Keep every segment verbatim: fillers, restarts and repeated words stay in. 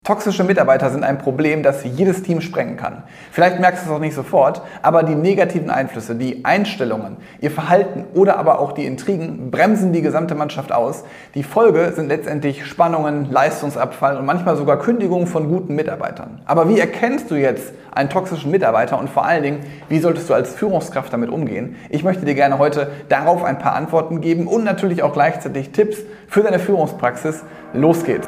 Toxische Mitarbeiter sind ein Problem, das jedes Team sprengen kann. Vielleicht merkst du es auch nicht sofort, aber die negativen Einflüsse, die Einstellungen, ihr Verhalten oder aber auch die Intrigen bremsen die gesamte Mannschaft aus. Die Folge sind letztendlich Spannungen, Leistungsabfall und manchmal sogar Kündigungen von guten Mitarbeitern. Aber wie erkennst du jetzt einen toxischen Mitarbeiter und vor allen Dingen, wie solltest du als Führungskraft damit umgehen? Ich möchte dir gerne heute darauf ein paar Antworten geben und natürlich auch gleichzeitig Tipps für deine Führungspraxis. Los geht's!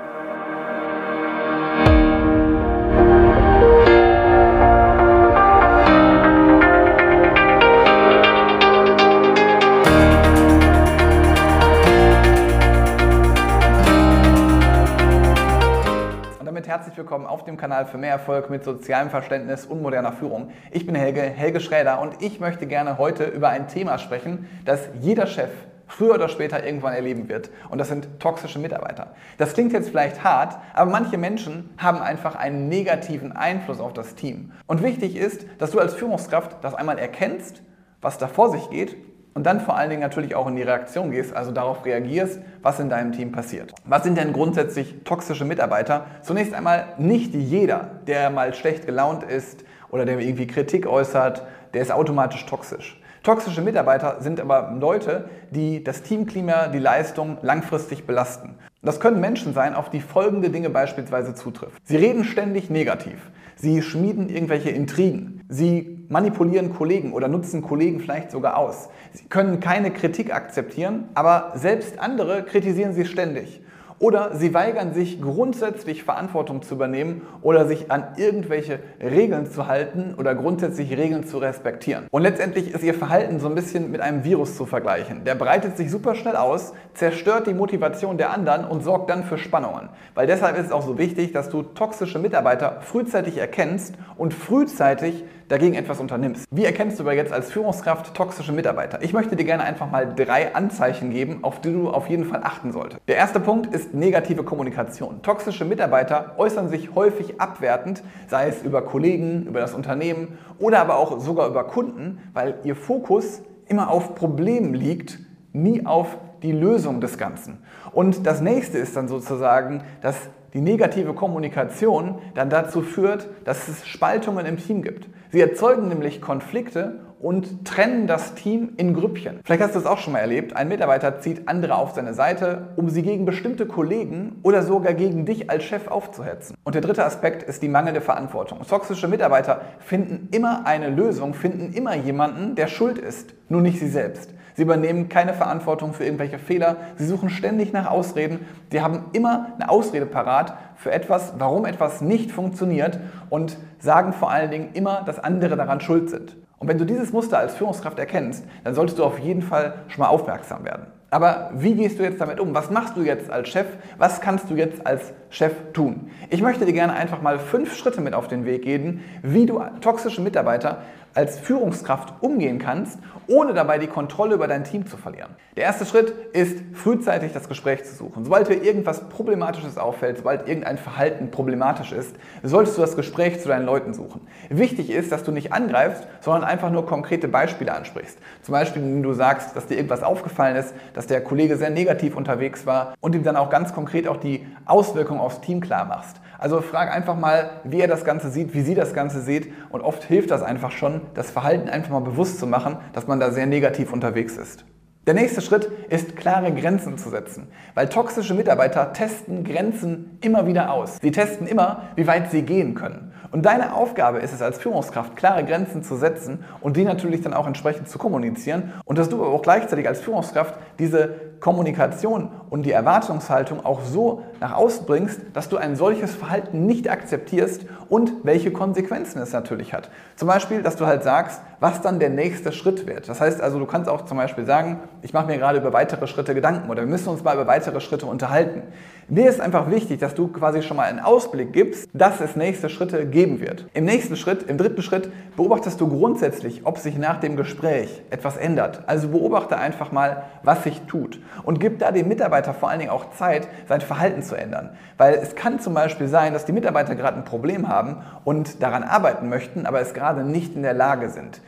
Herzlich willkommen auf dem Kanal für mehr Erfolg mit sozialem Verständnis und moderner Führung. Ich bin Helge, Helge Schräder, und ich möchte gerne heute über ein Thema sprechen, das jeder Chef früher oder später irgendwann erleben wird. Und das sind toxische Mitarbeiter. Das klingt jetzt vielleicht hart, aber manche Menschen haben einfach einen negativen Einfluss auf das Team. Und wichtig ist, dass du als Führungskraft das einmal erkennst, was da vor sich geht, und dann vor allen Dingen natürlich auch in die Reaktion gehst, also darauf reagierst, was in deinem Team passiert. Was sind denn grundsätzlich toxische Mitarbeiter? Zunächst einmal, nicht jeder, der mal schlecht gelaunt ist oder der irgendwie Kritik äußert, der ist automatisch toxisch. Toxische Mitarbeiter sind aber Leute, die das Teamklima, die Leistung langfristig belasten. Das können Menschen sein, auf die folgende Dinge beispielsweise zutrifft. Sie reden ständig negativ. Sie schmieden irgendwelche Intrigen. Sie manipulieren Kollegen oder nutzen Kollegen vielleicht sogar aus. Sie können keine Kritik akzeptieren, aber selbst andere kritisieren sie ständig. Oder sie weigern sich grundsätzlich Verantwortung zu übernehmen oder sich an irgendwelche Regeln zu halten oder grundsätzlich Regeln zu respektieren. Und letztendlich ist ihr Verhalten so ein bisschen mit einem Virus zu vergleichen. Der breitet sich super schnell aus, zerstört die Motivation der anderen und sorgt dann für Spannungen. Weil deshalb ist es auch so wichtig, dass du toxische Mitarbeiter frühzeitig erkennst und frühzeitig dagegen etwas unternimmst. Wie erkennst du aber jetzt als Führungskraft toxische Mitarbeiter? Ich möchte dir gerne einfach mal drei Anzeichen geben, auf die du auf jeden Fall achten solltest. Der erste Punkt ist negative Kommunikation. Toxische Mitarbeiter äußern sich häufig abwertend, sei es über Kollegen, über das Unternehmen oder aber auch sogar über Kunden, weil ihr Fokus immer auf Problemen liegt, nie auf die Lösung des Ganzen. Und das nächste ist dann sozusagen, dass die negative Kommunikation dann dazu führt, dass es Spaltungen im Team gibt. Sie erzeugen nämlich Konflikte und trennen das Team in Grüppchen. Vielleicht hast du es auch schon mal erlebt, ein Mitarbeiter zieht andere auf seine Seite, um sie gegen bestimmte Kollegen oder sogar gegen dich als Chef aufzuhetzen. Und der dritte Aspekt ist die mangelnde Verantwortung. Toxische Mitarbeiter finden immer eine Lösung, finden immer jemanden, der schuld ist, nur nicht sie selbst. Sie übernehmen keine Verantwortung für irgendwelche Fehler, sie suchen ständig nach Ausreden, sie haben immer eine Ausrede parat für etwas, warum etwas nicht funktioniert, und sagen vor allen Dingen immer, dass andere daran schuld sind. Und wenn du dieses Muster als Führungskraft erkennst, dann solltest du auf jeden Fall schon mal aufmerksam werden. Aber wie gehst du jetzt damit um? Was machst du jetzt als Chef? Was kannst du jetzt als Chef tun? Ich möchte dir gerne einfach mal fünf Schritte mit auf den Weg geben, wie du toxische Mitarbeiter als Führungskraft umgehen kannst, ohne dabei die Kontrolle über dein Team zu verlieren. Der erste Schritt ist, frühzeitig das Gespräch zu suchen. Sobald dir irgendwas Problematisches auffällt, sobald irgendein Verhalten problematisch ist, solltest du das Gespräch zu deinen Leuten suchen. Wichtig ist, dass du nicht angreifst, sondern einfach nur konkrete Beispiele ansprichst. Zum Beispiel, wenn du sagst, dass dir irgendwas aufgefallen ist, dass der Kollege sehr negativ unterwegs war, und ihm dann auch ganz konkret auch die Auswirkungen aufs Team klar machst. Also frag einfach mal, wie er das Ganze sieht, wie sie das Ganze sieht, und oft hilft das einfach schon, das Verhalten einfach mal bewusst zu machen, dass man da sehr negativ unterwegs ist. Der nächste Schritt ist, klare Grenzen zu setzen, weil toxische Mitarbeiter testen Grenzen immer wieder aus. Sie testen immer, wie weit sie gehen können. Und deine Aufgabe ist es als Führungskraft, klare Grenzen zu setzen und die natürlich dann auch entsprechend zu kommunizieren, und dass du aber auch gleichzeitig als Führungskraft diese Kommunikation und die Erwartungshaltung auch so nach außen bringst, dass du ein solches Verhalten nicht akzeptierst und welche Konsequenzen es natürlich hat. Zum Beispiel, dass du halt sagst, was dann der nächste Schritt wird. Das heißt also, du kannst auch zum Beispiel sagen, ich mache mir gerade über weitere Schritte Gedanken oder wir müssen uns mal über weitere Schritte unterhalten. Mir ist einfach wichtig, dass du quasi schon mal einen Ausblick gibst, dass es nächste Schritte geben wird. Im nächsten Schritt, im dritten Schritt, beobachtest du grundsätzlich, ob sich nach dem Gespräch etwas ändert. Also beobachte einfach mal, was sich tut. Und gib da dem Mitarbeiter vor allen Dingen auch Zeit, sein Verhalten zu ändern. Weil es kann zum Beispiel sein, dass die Mitarbeiter gerade ein Problem haben und daran arbeiten möchten, aber es gerade nicht in der Lage sind.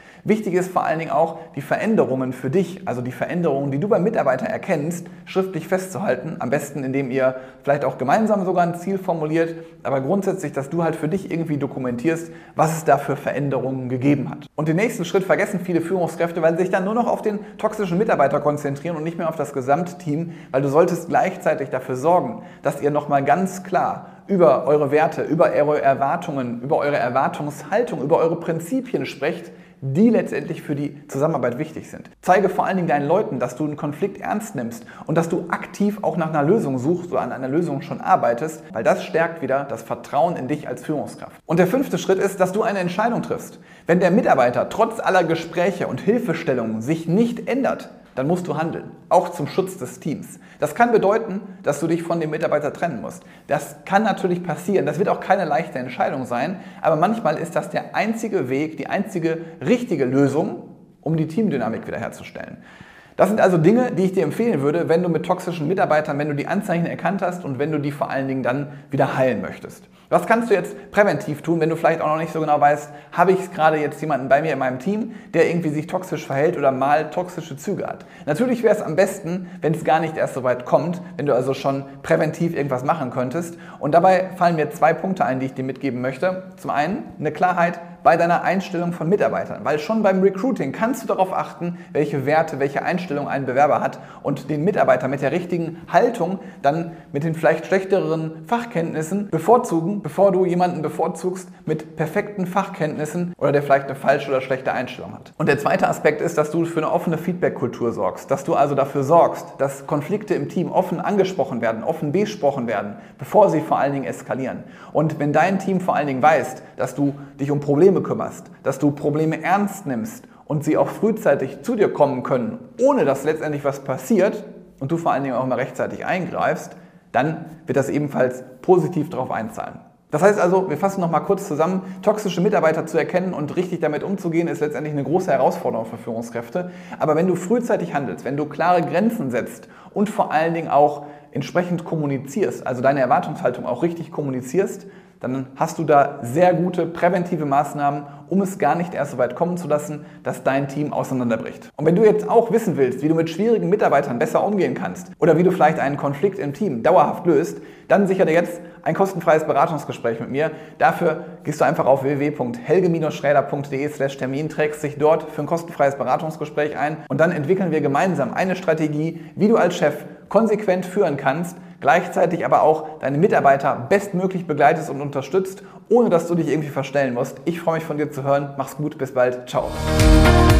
Wichtig ist vor allen Dingen auch, die Veränderungen für dich, also die Veränderungen, die du beim Mitarbeiter erkennst, schriftlich festzuhalten. Am besten, indem ihr vielleicht auch gemeinsam sogar ein Ziel formuliert, aber grundsätzlich, dass du halt für dich irgendwie dokumentierst, was es da für Veränderungen gegeben hat. Und den nächsten Schritt vergessen viele Führungskräfte, weil sie sich dann nur noch auf den toxischen Mitarbeiter konzentrieren und nicht mehr auf das Gesamtteam, weil du solltest gleichzeitig dafür sorgen, dass ihr nochmal ganz klar über eure Werte, über eure Erwartungen, über eure Erwartungshaltung, über eure Prinzipien sprecht, die letztendlich für die Zusammenarbeit wichtig sind. Zeige vor allen Dingen deinen Leuten, dass du einen Konflikt ernst nimmst und dass du aktiv auch nach einer Lösung suchst oder an einer Lösung schon arbeitest, weil das stärkt wieder das Vertrauen in dich als Führungskraft. Und der fünfte Schritt ist, dass du eine Entscheidung triffst. Wenn der Mitarbeiter trotz aller Gespräche und Hilfestellungen sich nicht ändert, dann musst du handeln, auch zum Schutz des Teams. Das kann bedeuten, dass du dich von dem Mitarbeiter trennen musst. Das kann natürlich passieren, das wird auch keine leichte Entscheidung sein, aber manchmal ist das der einzige Weg, die einzige richtige Lösung, um die Teamdynamik wiederherzustellen. Das sind also Dinge, die ich dir empfehlen würde, wenn du mit toxischen Mitarbeitern, wenn du die Anzeichen erkannt hast und wenn du die vor allen Dingen dann wieder heilen möchtest. Was kannst du jetzt präventiv tun, wenn du vielleicht auch noch nicht so genau weißt, habe ich gerade jetzt jemanden bei mir in meinem Team, der irgendwie sich toxisch verhält oder mal toxische Züge hat? Natürlich wäre es am besten, wenn es gar nicht erst so weit kommt, wenn du also schon präventiv irgendwas machen könntest. Und dabei fallen mir zwei Punkte ein, die ich dir mitgeben möchte. Zum einen eine Klarheit bei deiner Einstellung von Mitarbeitern, weil schon beim Recruiting kannst du darauf achten, welche Werte, welche Einstellung ein Bewerber hat und den Mitarbeiter mit der richtigen Haltung dann mit den vielleicht schlechteren Fachkenntnissen bevorzugen, bevor du jemanden bevorzugst mit perfekten Fachkenntnissen oder der vielleicht eine falsche oder schlechte Einstellung hat. Und der zweite Aspekt ist, dass du für eine offene Feedback-Kultur sorgst, dass du also dafür sorgst, dass Konflikte im Team offen angesprochen werden, offen besprochen werden, bevor sie vor allen Dingen eskalieren. Und wenn dein Team vor allen Dingen weiß, dass du dich um Probleme kümmerst, dass du Probleme ernst nimmst und sie auch frühzeitig zu dir kommen können, ohne dass letztendlich was passiert und du vor allen Dingen auch mal rechtzeitig eingreifst, dann wird das ebenfalls positiv darauf einzahlen. Das heißt also, wir fassen noch mal kurz zusammen, toxische Mitarbeiter zu erkennen und richtig damit umzugehen, ist letztendlich eine große Herausforderung für Führungskräfte. Aber wenn du frühzeitig handelst, wenn du klare Grenzen setzt und vor allen Dingen auch entsprechend kommunizierst, also deine Erwartungshaltung auch richtig kommunizierst, dann hast du da sehr gute präventive Maßnahmen, um es gar nicht erst so weit kommen zu lassen, dass dein Team auseinanderbricht. Und wenn du jetzt auch wissen willst, wie du mit schwierigen Mitarbeitern besser umgehen kannst oder wie du vielleicht einen Konflikt im Team dauerhaft löst, dann sichere dir jetzt ein kostenfreies Beratungsgespräch mit mir. Dafür gehst du einfach auf w w w punkt helge schräder punkt de slash Termin, trägst dich dort für ein kostenfreies Beratungsgespräch ein und dann entwickeln wir gemeinsam eine Strategie, wie du als Chef konsequent führen kannst, gleichzeitig aber auch deine Mitarbeiter bestmöglich begleitest und unterstützt, ohne dass du dich irgendwie verstellen musst. Ich freue mich von dir zu hören. Mach's gut, bis bald. Ciao.